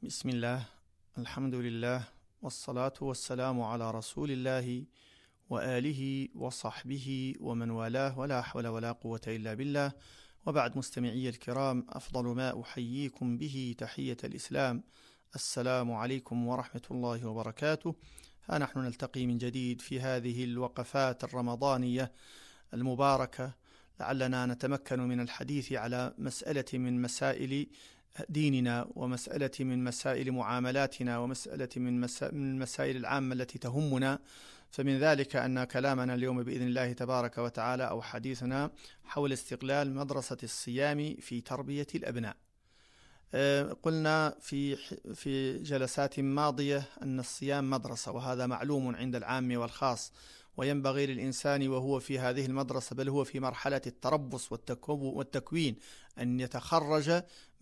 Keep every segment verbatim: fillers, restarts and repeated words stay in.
بسم الله، الحمد لله، والصلاة والسلام على رسول الله وآله وصحبه ومن والاه، ولا حول ولا قوة إلا بالله. وبعد، مستمعي الكرام، أفضل ما أحييكم به تحية الإسلام: السلام عليكم ورحمة الله وبركاته. ها نحن نلتقي من جديد في هذه الوقفات الرمضانية المباركة، لعلنا نتمكن من الحديث على مسألة من مسائل ديننا، ومسألة من مسائل معاملاتنا، ومسألة من المسائل العامة التي تهمنا. فمن ذلك أن كلامنا اليوم بإذن الله تبارك وتعالى، أو حديثنا، حول استغلال مدرسة الصيام في تربية الأبناء. قلنا في في جلسات ماضية أن الصيام مدرسة، وهذا معلوم عند العام والخاص، وينبغي للإنسان وهو في هذه المدرسة، بل هو في مرحلة التربص والتكوين، أن يتخرج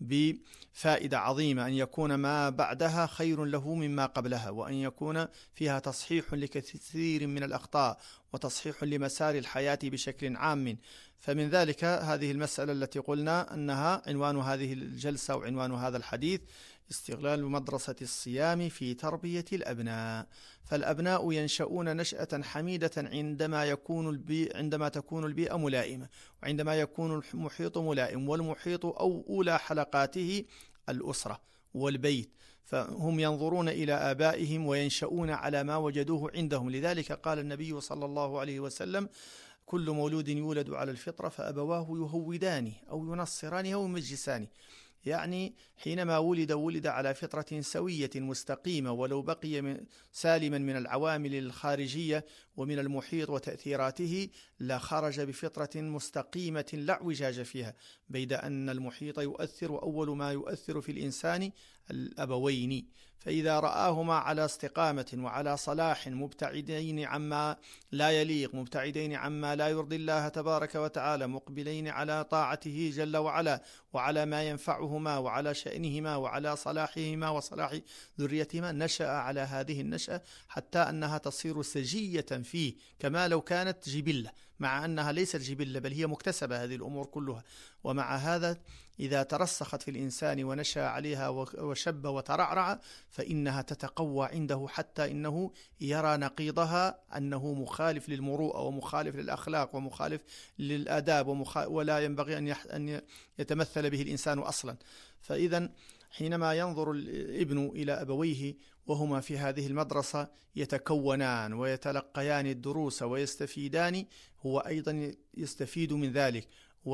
بفائدة عظيمة، أن يكون ما بعدها خير له مما قبلها، وأن يكون فيها تصحيح لكثير من الأخطاء، وتصحيح لمسار الحياة بشكل عام. فمن ذلك هذه المسألة التي قلنا أنها عنوان هذه الجلسة وعنوان هذا الحديث: استغلال مدرسة الصيام في تربية الأبناء. فالأبناء ينشؤون نشأة حميدة عندما يكون البيئة عندما تكون البيئة ملائمة، وعندما يكون المحيط ملائم، والمحيط أو أولى حلقاته الأسرة والبيت، فهم ينظرون إلى آبائهم وينشؤون على ما وجدوه عندهم. لذلك قال النبي صلى الله عليه وسلم: كل مولود يولد على الفطرة فأبواه يهودانه أو ينصرانه أو يمجسانه. يعني حينما ولد ولد على فطرة سوية مستقيمة، ولو بقي سالما من العوامل الخارجية ومن المحيط وتأثيراته لخرج بفطرة مستقيمة لا اعوجاج فيها، بيد أن المحيط يؤثر، وأول ما يؤثر في الإنسان الأبوين. فإذا رآهما على استقامة وعلى صلاح، مبتعدين عما لا يليق، مبتعدين عما لا يرضي الله تبارك وتعالى، مقبلين على طاعته جل وعلا، وعلى ما ينفعهما، وعلى شأنهما، وعلى صلاحهما وصلاح ذريتهما، نشأ على هذه النشأة حتى أنها تصير سجية فيه، كما لو كانت جبلة، مع أنها ليست جبلة بل هي مكتسبة هذه الأمور كلها. ومع هذا إذا ترسخت في الإنسان ونشأ عليها وشب وترعرع، فإنها تتقوى عنده، حتى إنه يرى نقيضها أنه مخالف للمروءة، ومخالف للأخلاق، ومخالف للآداب، ومخ... ولا ينبغي أن, يح... أن يتمثل به الإنسان أصلا. فإذا حينما ينظر الابن إلى أبويه وهما في هذه المدرسة يتكونان ويتلقيان الدروس ويستفيدان، هو أيضا يستفيد من ذلك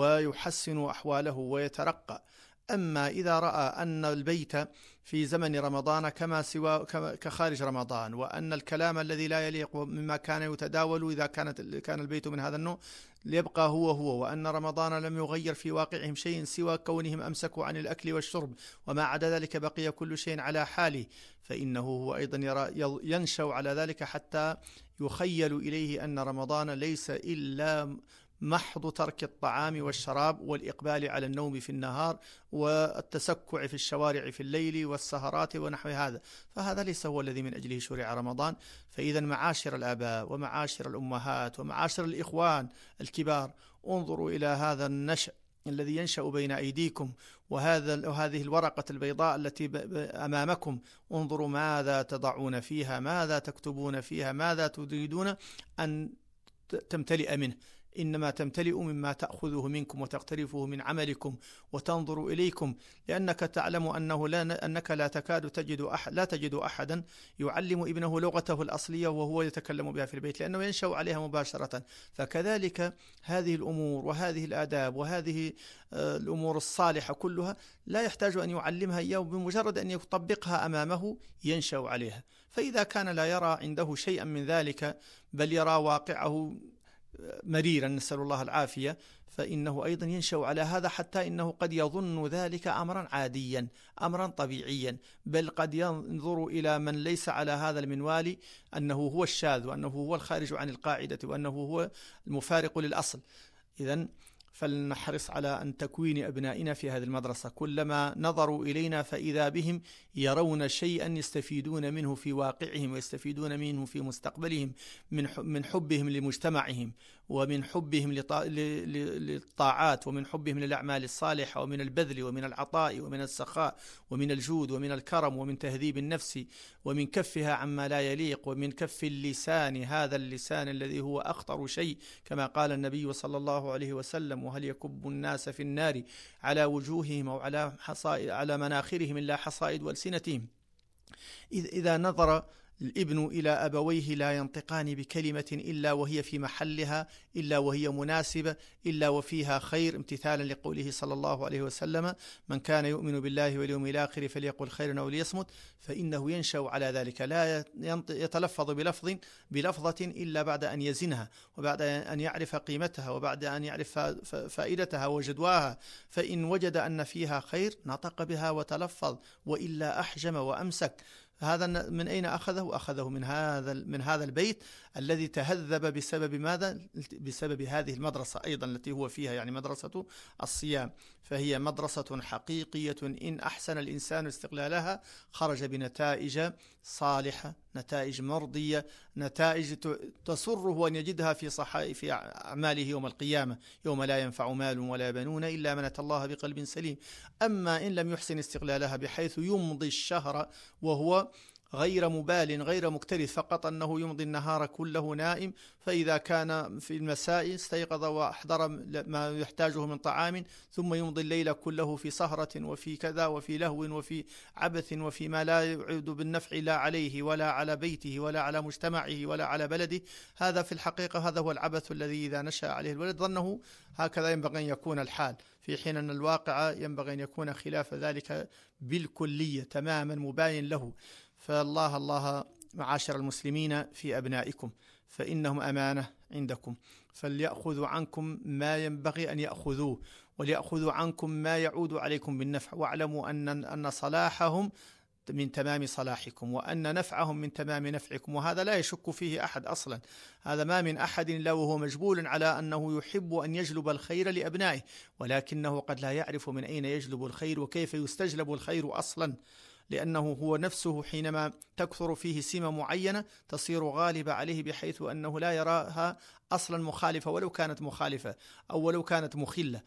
ويحسن أحواله ويترقى. أما إذا رأى أن البيت في زمن رمضان كما سوى كخارج رمضان، وأن الكلام الذي لا يليق مما كان يتداول إذا كانت كان البيت من هذا النوع ليبقى هو هو، وأن رمضان لم يغير في واقعهم شيء سوى كونهم أمسكوا عن الأكل والشرب، وما عدا ذلك بقي كل شيء على حاله، فإنه هو أيضا يرى ينشأ على ذلك حتى يخيل إليه أن رمضان ليس إلا محض ترك الطعام والشراب والإقبال على النوم في النهار، والتسكع في الشوارع في الليل، والسهرات ونحو هذا. فهذا ليس هو الذي من أجله شرع رمضان. فإذا معاشر الآباء ومعاشر الأمهات ومعاشر الإخوان الكبار، انظروا إلى هذا النشأ الذي ينشأ بين أيديكم، وهذا وهذه الورقة البيضاء التي أمامكم، انظروا ماذا تضعون فيها، ماذا تكتبون فيها، ماذا تريدون أن تمتلئ منه. إنما تمتلئ مما تأخذه منكم وتقترفه من عملكم وتنظر إليكم، لأنك تعلم أنه لا أنك لا تكاد تجد أحد لا تجد أحدا يعلم ابنه لغته الأصلية وهو يتكلم بها في البيت، لأنه ينشأ عليها مباشرة. فكذلك هذه الأمور وهذه الآداب وهذه الأمور الصالحة كلها لا يحتاج أن يعلمها إياه، بمجرد أن يطبقها أمامه ينشأ عليها. فإذا كان لا يرى عنده شيئا من ذلك، بل يرى واقعه مريرا، نسأل الله العافية، فإنه أيضا ينشأ على هذا، حتى إنه قد يظن ذلك أمرا عاديا، أمرا طبيعيا، بل قد ينظر إلى من ليس على هذا المنوال أنه هو الشاذ، وأنه هو الخارج عن القاعدة، وأنه هو المفارق للأصل. إذن فلنحرص على أن تكوين أبنائنا في هذه المدرسة. كلما نظروا إلينا فإذا بهم يرون شيئا يستفيدون منه في واقعهم، ويستفيدون منه في مستقبلهم، من من حبهم لمجتمعهم ومن حبهم للطاعات ومن حبهم للأعمال الصالحة ومن البذل ومن العطاء ومن السخاء ومن الجود ومن الكرم ومن تهذيب النفس ومن كفها عما لا يليق ومن كف اللسان، هذا اللسان الذي هو أخطر شيء كما قال النبي صلى الله عليه وسلم: وهل يكب الناس في النار على وجوههم أو على حصائد على مناخرهم إلا حصائد ألسنتهم. إذا نظر الابن إلى أبويه لا ينطقان بكلمة إلا وهي في محلها، إلا وهي مناسبة، إلا وفيها خير، امتثالا لقوله صلى الله عليه وسلم: من كان يؤمن بالله واليوم الآخر فليقل خيرا أو ليصمت، فإنه ينشأ على ذلك، لا يتلفظ بلفظ بلفظة إلا بعد أن يزنها، وبعد أن يعرف قيمتها، وبعد أن يعرف فائدتها وجدواها، فإن وجد أن فيها خير نطق بها وتلفظ، وإلا أحجم وأمسك. هذا من أين أخذه؟ أخذه من هذا من هذا البيت الذي تهذب بسبب ماذا؟ بسبب هذه المدرسة أيضا التي هو فيها، يعني مدرسة الصيام، فهي مدرسة حقيقية إن أحسن الإنسان استغلالها خرج بنتائج صالحة، نتائج مرضية، نتائج تسره أن يجدها في صحائف في أعماله يوم القيامة، يوم لا ينفع مال ولا بنون إلا من أتى الله بقلب سليم. أما إن لم يحسن استغلالها بحيث يمضي الشهر وهو غير مبال غير مكترث، فقط أنه يمضي النهار كله نائم، فإذا كان في المساء استيقظ وأحضر ما يحتاجه من طعام، ثم يمضي الليل كله في سهرة وفي كذا وفي لهو وفي عبث وفي ما لا يعود بالنفع لا عليه ولا على بيته ولا على مجتمعه ولا على بلده. هذا في الحقيقة هذا هو العبث الذي إذا نشأ عليه الولد ظنه هكذا ينبغي أن يكون الحال، في حين أن الواقع ينبغي أن يكون خلاف ذلك بالكلية تماما مباين له. فالله الله معاشر المسلمين في أبنائكم، فإنهم أمانة عندكم، فليأخذوا عنكم ما ينبغي أن يأخذوه، وليأخذوا عنكم ما يعود عليكم بالنفع، واعلموا أن أن صلاحهم من تمام صلاحكم، وأن نفعهم من تمام نفعكم، وهذا لا يشك فيه أحد أصلا. هذا ما من أحد إلا وهو مجبول على أنه يحب أن يجلب الخير لأبنائه، ولكنه قد لا يعرف من أين يجلب الخير وكيف يستجلب الخير أصلا، لأنه هو نفسه حينما تكثر فيه سمة معينة تصير غالبة عليه، بحيث أنه لا يراها أصلا مخالفة ولو كانت مخالفة أو ولو كانت مخلة.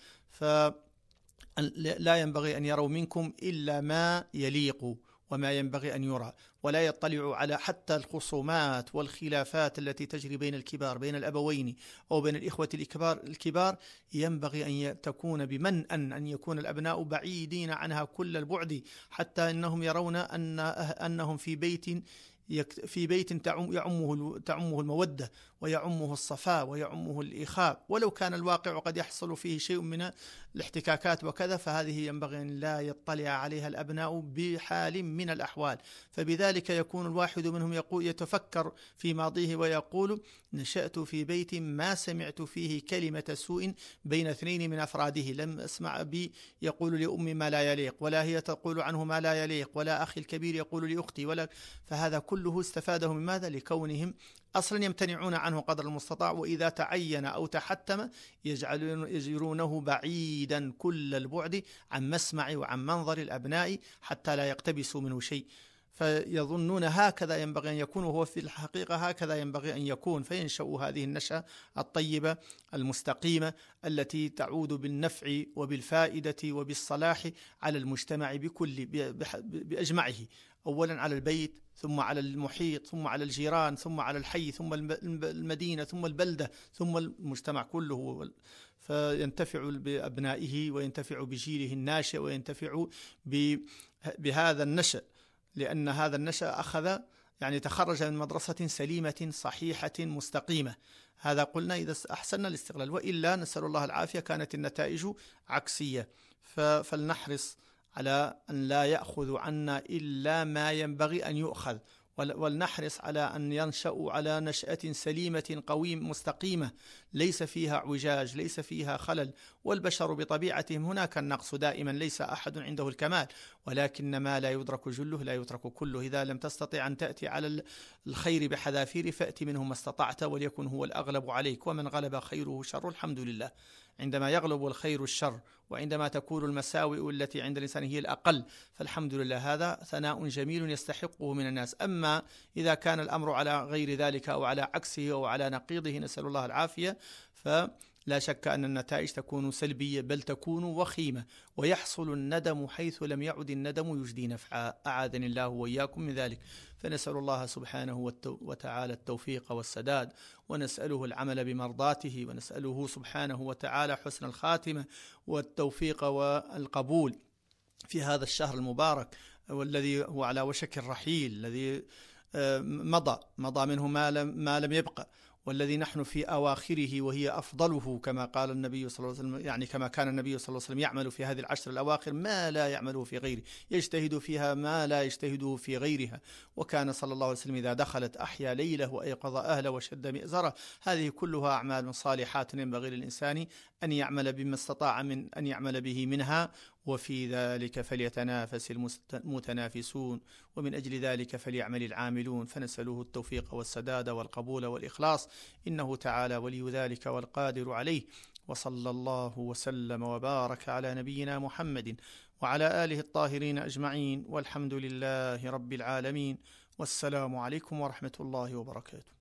فلا ينبغي أن يروا منكم إلا ما يليق وما ينبغي أن يرى، ولا يطلعوا على حتى الخصومات والخلافات التي تجري بين الكبار، بين الأبوين أو بين الإخوة الكبار الكبار ينبغي أن تكون بمنأ أن يكون الأبناء بعيدين عنها كل البعد، حتى إنهم يرون أن أنهم في بيت في بيت تعم يعمه تعمه المودة ويعمه الصفاء ويعمه الإخاء، ولو كان الواقع قد يحصل فيه شيء من الاحتكاكات وكذا، فهذه ينبغي أن لا يطلع عليها الأبناء بحال من الأحوال. فبذلك يكون الواحد منهم يقول يتفكر في ماضيه ويقول: نشأت في بيت ما سمعت فيه كلمة سوء بين اثنين من أفراده، لم أسمع بي يقول لأمي ما لا يليق، ولا هي تقول عنه ما لا يليق، ولا أخي الكبير يقول لأختي، ولا. فهذا كله استفاده من ماذا؟ لكونهم أصلا يمتنعون عنه قدر المستطاع، وإذا تعين أو تحتم يجعلون يجرونه بعيدا كل البعد عن مسمع وعن منظر الأبناء حتى لا يقتبسوا منه شيء، فيظنون هكذا ينبغي أن يكون، وهو في الحقيقة هكذا ينبغي أن يكون، فينشأوا هذه النشأة الطيبة المستقيمة التي تعود بالنفع وبالفائدة وبالصلاح على المجتمع بكل بأجمعه، أولا على البيت، ثم على المحيط، ثم على الجيران، ثم على الحي، ثم المدينة، ثم البلدة، ثم المجتمع كله، فينتفع بأبنائه وينتفع بجيله الناشئ وينتفع بهذا النشأ، لأن هذا النشأ أخذ يعني تخرج من مدرسة سليمة صحيحة مستقيمة. هذا قلنا إذا أحسننا الاستغلال، وإلا نسأل الله العافية كانت النتائج عكسية. فلنحرص على أن لا يأخذ عنا إلا ما ينبغي أن يؤخذ، ولنحرص على أن ينشأوا على نشأة سليمة قويمة مستقيمة ليس فيها اعوجاج، ليس فيها خلل. والبشر بطبيعتهم هناك النقص دائما، ليس أحد عنده الكمال، ولكن ما لا يدرك جله لا يترك كله. إذا لم تستطع أن تأتي على الخير بحذافير فأتي منه ما استطعت، وليكن هو الأغلب عليك، ومن غلب خيره شر الحمد لله. عندما يغلب الخير الشر، وعندما تكون المساوئ التي عند الإنسان هي الأقل، فالحمد لله هذا ثناء جميل يستحقه من الناس. أما إذا كان الأمر على غير ذلك أو على عكسه أو على نقيضه، نسأل الله العافية، فلا شك أن النتائج تكون سلبية بل تكون وخيمة، ويحصل الندم حيث لم يعد الندم يجدي نفعا، أعاذني الله وإياكم من ذلك. فنسأل الله سبحانه وتعالى التوفيق والسداد، ونسأله العمل بمرضاته، ونسأله سبحانه وتعالى حسن الخاتمة والتوفيق والقبول في هذا الشهر المبارك، والذي هو على وشك الرحيل، الذي مضى مضى منه ما لم, ما لم يبقى، والذي نحن في أواخره وهي أفضله، كما قال النبي صلى الله عليه وسلم، يعني كما كان النبي صلى الله عليه وسلم يعمل في هذه العشر الأواخر ما لا يعمله في غيره، يجتهد فيها ما لا يجتهده في غيرها. وكان صلى الله عليه وسلم إذا دخلت أحيا ليله وأيقظ أهله وشد مئزره. هذه كلها أعمال صالحات ينبغي للإنسان أن يعمل بما استطاع من أن يعمل به منها، وفي ذلك فليتنافس المتنافسون، ومن أجل ذلك فليعمل العاملون. فنسأله التوفيق والسداد والقبول والإخلاص، إنه تعالى ولي ذلك والقادر عليه. وصلى الله وسلم وبارك على نبينا محمد وعلى آله الطاهرين أجمعين، والحمد لله رب العالمين، والسلام عليكم ورحمة الله وبركاته.